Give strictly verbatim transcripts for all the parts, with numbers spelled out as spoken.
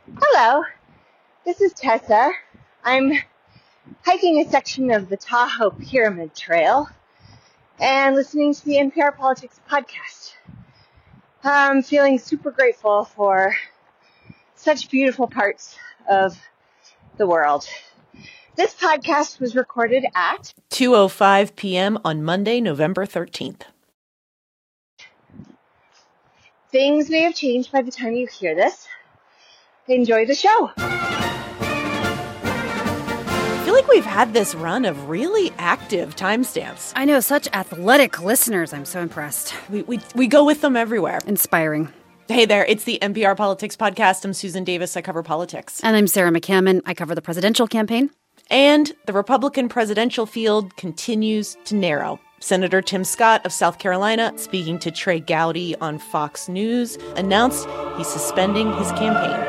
Hello, this is Tessa. I'm hiking a section of the Tahoe Pyramid Trail and listening to the N P R Politics podcast. I'm feeling super grateful for such beautiful parts of the world. This podcast was recorded at two oh five p.m. on Monday, November thirteenth. Things may have changed by the time you hear this. Enjoy the show. I feel like we've had this run of really active timestamps. I know, such athletic listeners. I'm so impressed. We, we, we go with them everywhere. Inspiring. Hey there, it's the N P R Politics Podcast. I'm Susan Davis. I cover politics. And I'm Sarah McCammon. I cover the presidential campaign. And the Republican presidential field continues to narrow. Senator Tim Scott of South Carolina, speaking to Trey Gowdy on Fox News, announced he's suspending his campaign.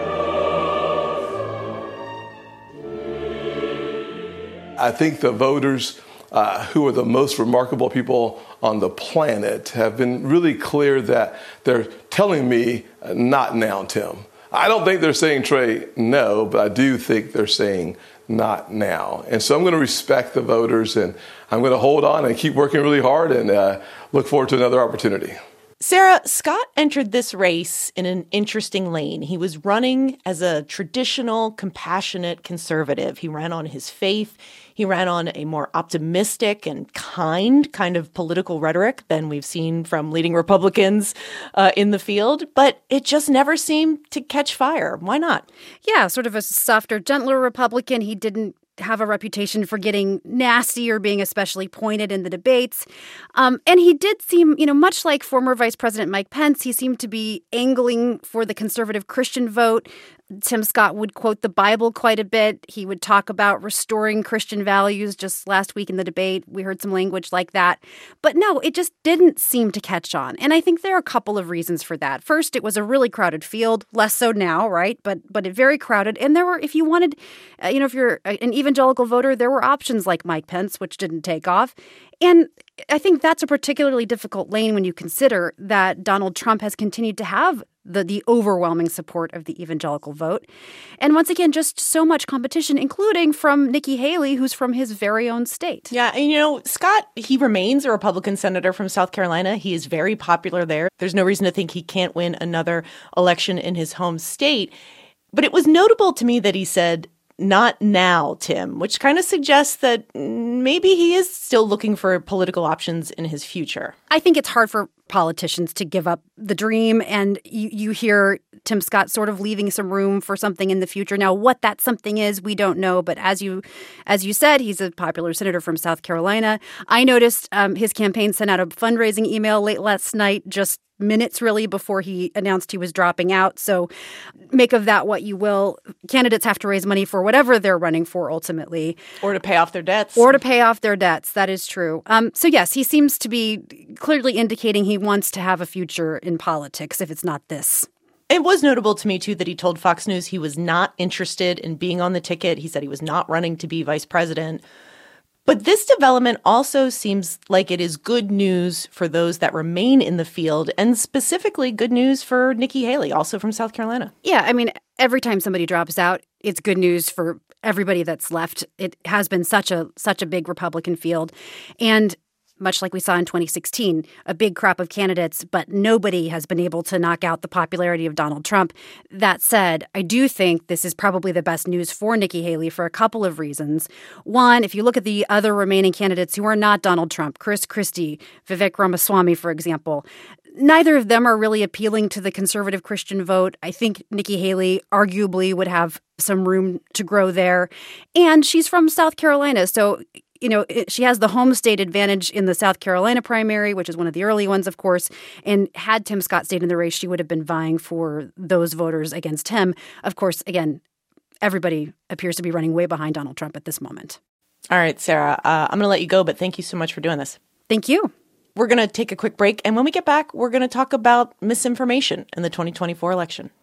I think the voters uh, who are the most remarkable people on the planet have been really clear that they're telling me, uh, not now, Tim. I don't think they're saying, Trey, no, but I do think they're saying not now. And so I'm going to respect the voters, and I'm going to hold on and keep working really hard and uh, look forward to another opportunity. Sarah, Scott entered this race in an interesting lane. He was running as a traditional, compassionate conservative. He ran on his faith. He ran on a more optimistic and kind kind of political rhetoric than we've seen from leading Republicans uh, in the field. But it just never seemed to catch fire. Why not? Yeah, sort of a softer, gentler Republican. He didn't have a reputation for getting nasty or being especially pointed in the debates. Um, and he did seem, you know, much like former Vice President Mike Pence, he seemed to be angling for the conservative Christian vote. Tim Scott would quote the Bible quite a bit. He would talk about restoring Christian values. Just last week in the debate, we heard some language like that. But no, it just didn't seem to catch on. And I think there are a couple of reasons for that. First, it was a really crowded field, less so now, right? But but it very crowded. And there were, if you wanted, uh, you know, if you're an evangelical voter, there were options like Mike Pence, which didn't take off. And I think that's a particularly difficult lane when you consider that Donald Trump has continued to have the the overwhelming support of the evangelical vote. And once again, just so much competition, including from Nikki Haley, who's from his very own state. Yeah, and you know, Scott, he remains a Republican senator from South Carolina. He is very popular there. There's no reason to think he can't win another election in his home state. But it was notable to me that he said, not now, Tim, which kind of suggests that maybe he is still looking for political options in his future. I think it's hard for politicians to give up the dream, and you, you hear Tim Scott sort of leaving some room for something in the future. Now, what that something is, we don't know. But as you as you said, he's a popular senator from South Carolina. I noticed um, his campaign sent out a fundraising email late last night, just minutes really before he announced he was dropping out. So make of that what you will. Candidates have to raise money for whatever they're running for ultimately. Or to pay off their debts. Or to pay off their debts. That is true. Um, so yes, he seems to be clearly indicating he wants to have a future in politics if it's not this. It was notable to me, too, that he told Fox News he was not interested in being on the ticket. He said he was not running to be vice president. But this development also seems like it is good news for those that remain in the field, and specifically good news for Nikki Haley, also from South Carolina. Yeah, I mean, every time somebody drops out, it's good news for everybody that's left. It has been such a such a big Republican field. And much like we saw in twenty sixteen, a big crop of candidates, but nobody has been able to knock out the popularity of Donald Trump. That said, I do think this is probably the best news for Nikki Haley for a couple of reasons. One, if you look at the other remaining candidates who are not Donald Trump, Chris Christie, Vivek Ramaswamy, for example, neither of them are really appealing to the conservative Christian vote. I think Nikki Haley arguably would have some room to grow there. And she's from South Carolina, so you know, it, she has the home state advantage in the South Carolina primary, which is one of the early ones, of course. And had Tim Scott stayed in the race, she would have been vying for those voters against him. Of course, again, everybody appears to be running way behind Donald Trump at this moment. All right, Sarah, uh, I'm going to let you go, but thank you so much for doing this. Thank you. We're going to take a quick break. And when we get back, we're going to talk about misinformation in the twenty twenty-four election.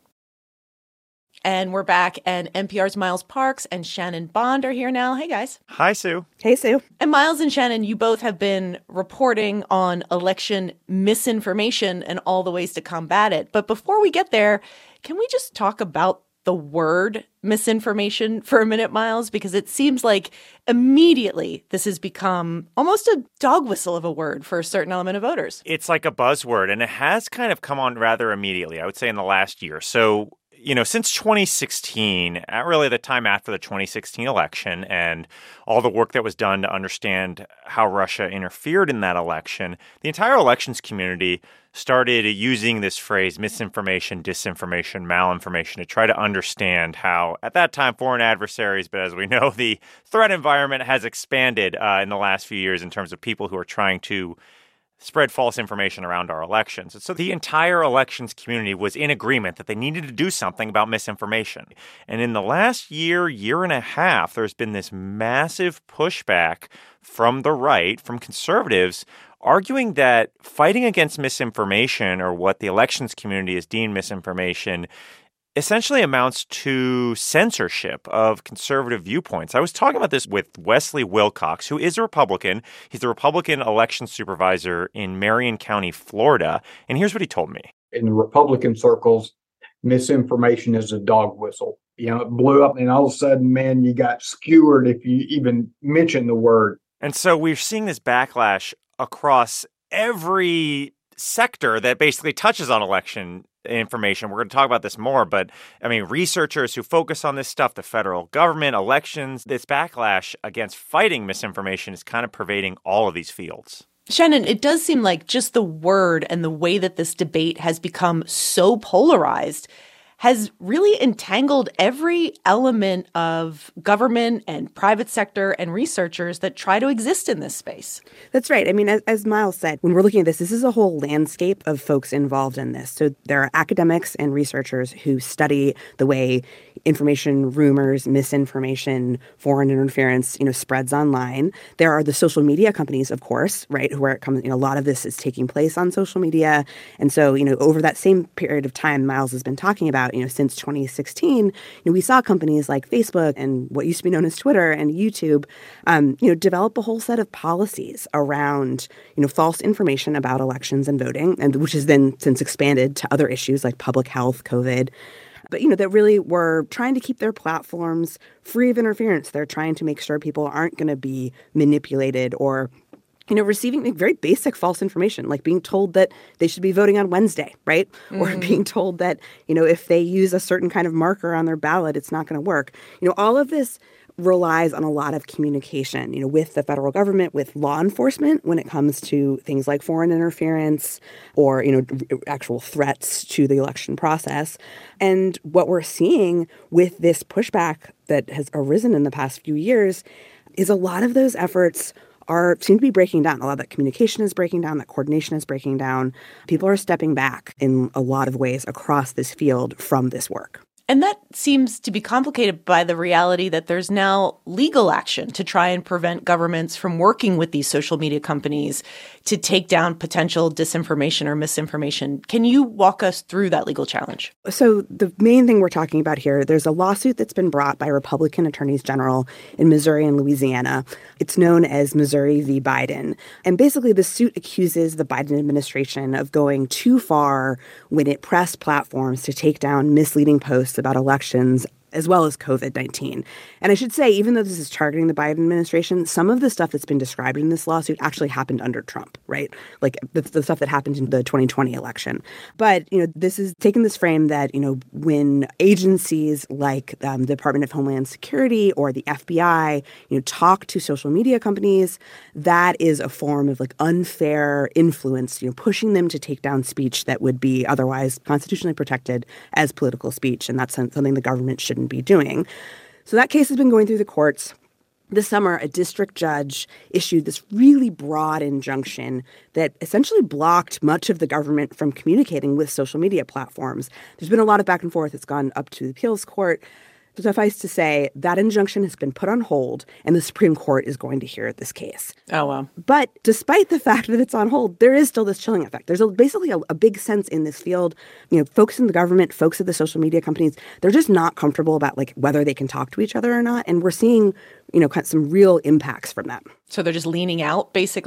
And we're back, and N P R's Miles Parks and Shannon Bond are here now. Hey, guys. Hi, Sue. Hey, Sue. And Miles and Shannon, you both have been reporting on election misinformation and all the ways to combat it. But before we get there, can we just talk about the word misinformation for a minute, Miles? Because it seems like immediately this has become almost a dog whistle of a word for a certain element of voters. It's like a buzzword, and it has kind of come on rather immediately, I would say, in the last year. So, you know, since twenty sixteen, at really the time after the twenty sixteen election and all the work that was done to understand how Russia interfered in that election, the entire elections community started using this phrase misinformation, disinformation, malinformation to try to understand how, at that time, foreign adversaries, but as we know, the threat environment has expanded uh, in the last few years in terms of people who are trying to spread false information around our elections. And so the entire elections community was in agreement that they needed to do something about misinformation. And in the last year, year and a half, there's been this massive pushback from the right, from conservatives, arguing that fighting against misinformation, or what the elections community has deemed misinformation, essentially amounts to censorship of conservative viewpoints. I was talking about this with Wesley Wilcox, who is a Republican. He's the Republican election supervisor in Marion County, Florida. And here's what he told me. In the Republican circles, misinformation is a dog whistle. You know, it blew up, and all of a sudden, man, you got skewered if you even mention the word. And so we're seeing this backlash across every sector that basically touches on election information. We're going to talk about this more, but I mean, researchers who focus on this stuff, the federal government, elections, this backlash against fighting misinformation is kind of pervading all of these fields. Shannon, it does seem like just the word and the way that this debate has become so polarized has really entangled every element of government and private sector and researchers that try to exist in this space. That's right. I mean, as, as Miles said, when we're looking at this, this is a whole landscape of folks involved in this. So there are academics and researchers who study the way information, rumors, misinformation, foreign interference, you know, spreads online. There are the social media companies, of course, right, where it comes, you know, a lot of this is taking place on social media. And so, you know, over that same period of time Miles has been talking about, you know, since twenty sixteen, you know, we saw companies like Facebook and what used to be known as Twitter and YouTube, um, you know, develop a whole set of policies around, you know, false information about elections and voting, and which has then since expanded to other issues like public health, COVID. But, you know, that really were trying to keep their platforms free of interference. They're trying to make sure people aren't going to be manipulated or, you know, receiving very basic false information, like being told that they should be voting on Wednesday, right? Mm. Or being told that, you know, if they use a certain kind of marker on their ballot, it's not going to work. You know, all of this relies on a lot of communication, you know, with the federal government, with law enforcement when it comes to things like foreign interference or, you know, actual threats to the election process. And what we're seeing with this pushback that has arisen in the past few years is a lot of those efforts are seem to be breaking down. A lot of that communication is breaking down, that coordination is breaking down. People are stepping back in a lot of ways across this field from this work. And that seems to be complicated by the reality that there's now legal action to try and prevent governments from working with these social media companies to take down potential disinformation or misinformation. Can you walk us through that legal challenge? So the main thing we're talking about here, there's a lawsuit that's been brought by Republican attorneys general in Missouri and Louisiana. It's known as Missouri v. Biden. And basically the suit accuses the Biden administration of going too far when it pressed platforms to take down misleading posts about elections as well as COVID nineteen. And I should say, even though this is targeting the Biden administration, some of the stuff that's been described in this lawsuit actually happened under Trump, right? Like the, the stuff that happened in the twenty twenty election. But, you know, this is taking this frame that, you know, when agencies like um, the Department of Homeland Security or the F B I, you know, talk to social media companies, that is a form of like unfair influence, you know, pushing them to take down speech that would be otherwise constitutionally protected as political speech. And that's something the government should be doing. So that case has been going through the courts. This summer, a district judge issued this really broad injunction that essentially blocked much of the government from communicating with social media platforms. There's been a lot of back and forth. It's gone up to the appeals court. Suffice to say, that injunction has been put on hold, and the Supreme Court is going to hear this case. Oh, wow. But despite the fact that it's on hold, there is still this chilling effect. There's a, basically a, a big sense in this field, you know, folks in the government, folks at the social media companies, they're just not comfortable about like whether they can talk to each other or not. And we're seeing, you know, some real impacts from that. So they're just leaning out, basically?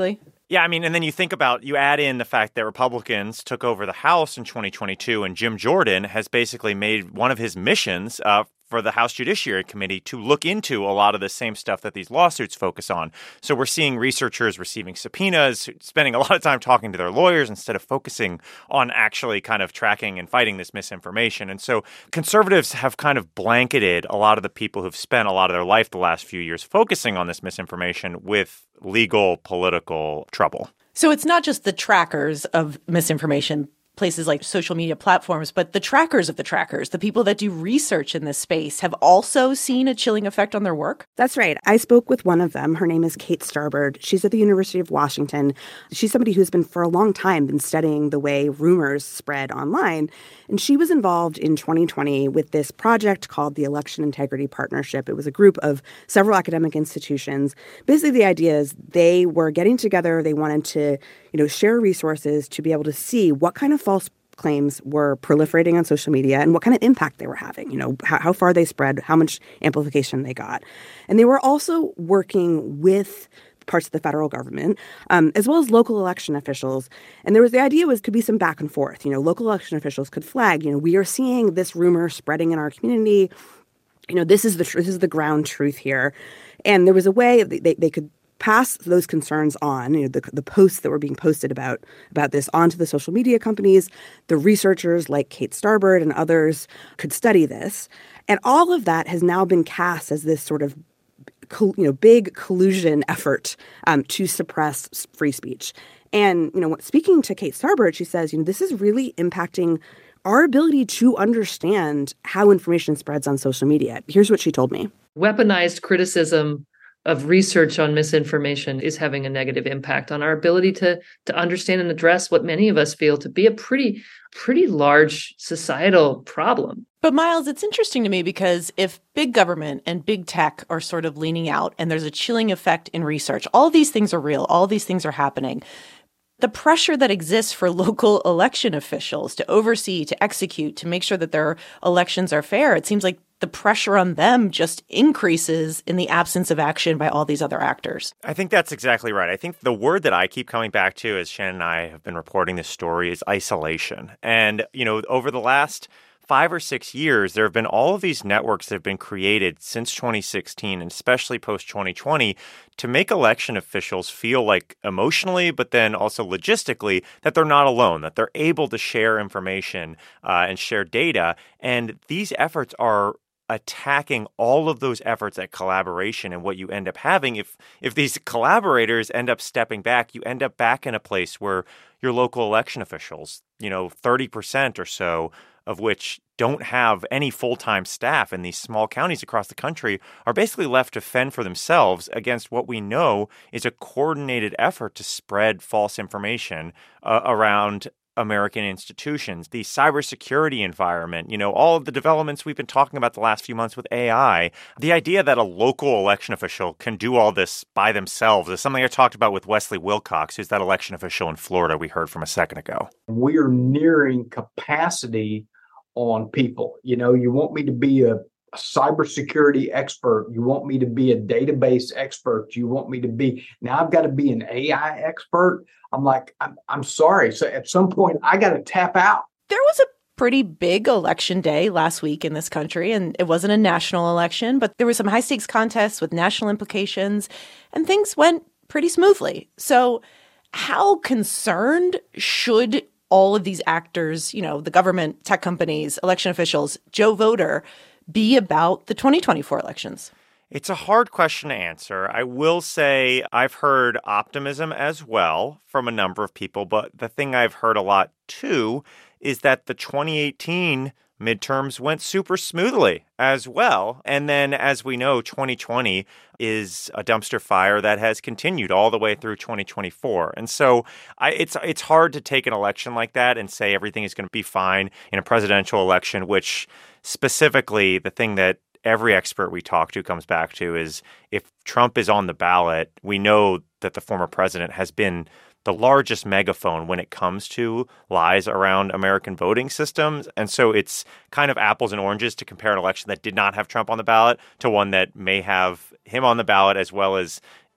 Yeah, I mean, and then you think about, you add in the fact that Republicans took over the House in twenty twenty-two, and Jim Jordan has basically made one of his missions uh, for the House Judiciary Committee to look into a lot of the same stuff that these lawsuits focus on. So we're seeing researchers receiving subpoenas, spending a lot of time talking to their lawyers instead of focusing on actually kind of tracking and fighting this misinformation. And so conservatives have kind of blanketed a lot of the people who've spent a lot of their life the last few years focusing on this misinformation with legal, political trouble. So it's not just the trackers of misinformation, places like social media platforms, but the trackers of the trackers, the people that do research in this space, have also seen a chilling effect on their work? That's right. I spoke with one of them. Her name is Kate Starbird. She's at the University of Washington. She's somebody who's been for a long time been studying the way rumors spread online. And she was involved in twenty twenty with this project called the Election Integrity Partnership. It was a group of several academic institutions. Basically, the idea is they were getting together. They wanted to, you know, share resources to be able to see what kind of false claims were proliferating on social media and what kind of impact they were having, you know, how, how far they spread, how much amplification they got. And they were also working with parts of the federal government, um, as well as local election officials. And there was the idea was could be some back and forth. You know, local election officials could flag, you know, we are seeing this rumor spreading in our community. You know, this is the this is the ground truth here. And there was a way they, they could pass those concerns on, you know, the, the posts that were being posted about about this onto the social media companies. The researchers like Kate Starbird and others could study this. And all of that has now been cast as this sort of, you know, big collusion effort um, to suppress free speech. And, you know, speaking to Kate Starbird, she says, you know, this is really impacting our ability to understand how information spreads on social media. Here's what she told me. Weaponized criticism of research on misinformation is having a negative impact on our ability to to understand and address what many of us feel to be a pretty, pretty large societal problem. But Miles, it's interesting to me because if big government and big tech are sort of leaning out and there's a chilling effect in research, all these things are real, all these things are happening. The pressure that exists for local election officials to oversee, to execute, to make sure that their elections are fair, it seems like the pressure on them just increases in the absence of action by all these other actors. I think that's exactly right. I think the word that I keep coming back to as Shannon and I have been reporting this story is isolation. And, you know, over the last five or six years, there have been all of these networks that have been created since twenty sixteen, and especially post twenty twenty, to make election officials feel like emotionally, but then also logistically, that they're not alone, that they're able to share information uh, and share data. And these efforts are attacking all of those efforts at collaboration. And what you end up having, if if these collaborators end up stepping back, you end up back in a place where your local election officials, you know, thirty percent or so of which don't have any full-time staff in these small counties across the country, are basically left to fend for themselves against what we know is a coordinated effort to spread false information uh, around American institutions, the cybersecurity environment, you know, all of the developments we've been talking about the last few months with A I. The idea that a local election official can do all this by themselves is something I talked about with Wesley Wilcox, who's that election official in Florida we heard from a second ago. We are nearing capacity on people. You know, you want me to be a, a cybersecurity expert. You want me to be a database expert. You want me to be, now I've got to be an A I expert. I'm like, I'm, I'm sorry. So at some point, I got to tap out. There was a pretty big election day last week in this country, and it wasn't a national election, but there were some high stakes contests with national implications, and things went pretty smoothly. So how concerned should all of these actors, you know, the government, tech companies, election officials, Joe Voter, be about the twenty twenty-four elections? It's a hard question to answer. I will say I've heard optimism as well from a number of people, but the thing I've heard a lot too is that the twenty eighteen midterms went super smoothly as well. And then, as we know, twenty twenty is a dumpster fire that has continued all the way through twenty twenty-four. And so I, it's it's hard to take an election like that and say everything is going to be fine in a presidential election, which specifically the thing that every expert we talk to comes back to is if Trump is on the ballot, we know that the former president has been the largest megaphone when it comes to lies around American voting systems. And so it's kind of apples and oranges to compare an election that did not have Trump on the ballot to one that may have him on the ballot, as well as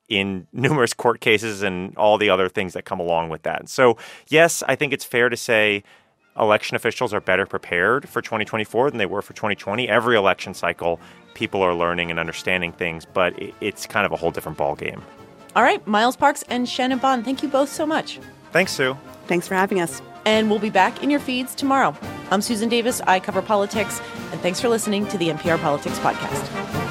in numerous court cases and all the other things that come along with that. So, yes, I think it's fair to say election officials are better prepared for twenty twenty-four than they were for twenty twenty. Every election cycle, people are learning and understanding things, but it's kind of a whole different ballgame. All right, Miles Parks and Shannon Bond, thank you both so much. Thanks, Sue. Thanks for having us. And we'll be back in your feeds tomorrow. I'm Susan Davis. I cover politics. And thanks for listening to the N P R Politics Podcast.